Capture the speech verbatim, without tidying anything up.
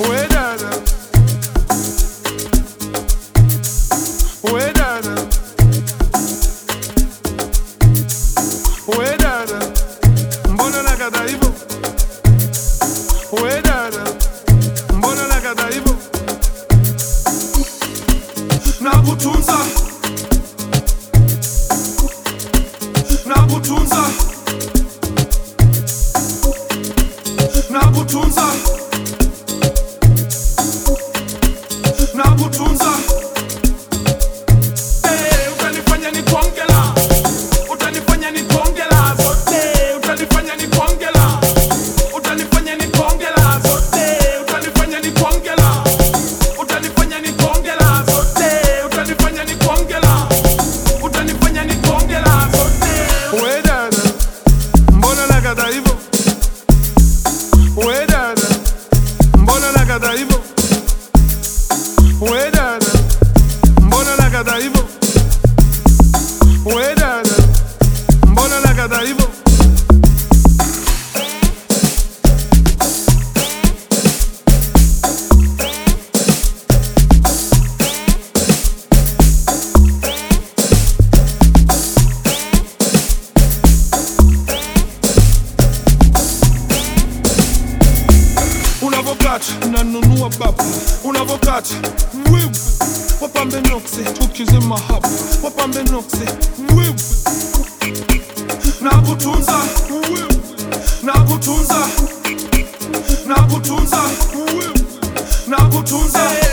we dada, we dada, we dada, mbona nakata hivyo? We dada, mbona nakata hivyo? Nakutunza, nakutunza, nakutunza, nakutunza. Eh, utanifanya nikuongela, utanifanya nikuongela zote, utanifanya nikuongela, utanifanya nikuongela zote, utanifanya nikuongela, utanifanya nikuongela zote, utanifanya nikuongela, utanifanya nikuongela zote. We dada, mbona nakata hivyo? We dada, mbona nakata hivyo? We dada, mbona nakata hivyo? We dada, mbona nakata hivyo? Unavokata nanunua baba, unavokata wewe wapambe nokse tukize mahaba, wapambe nokse wewe nakutunza wewe, nakutunza, nakutunza wewe, nakutunza.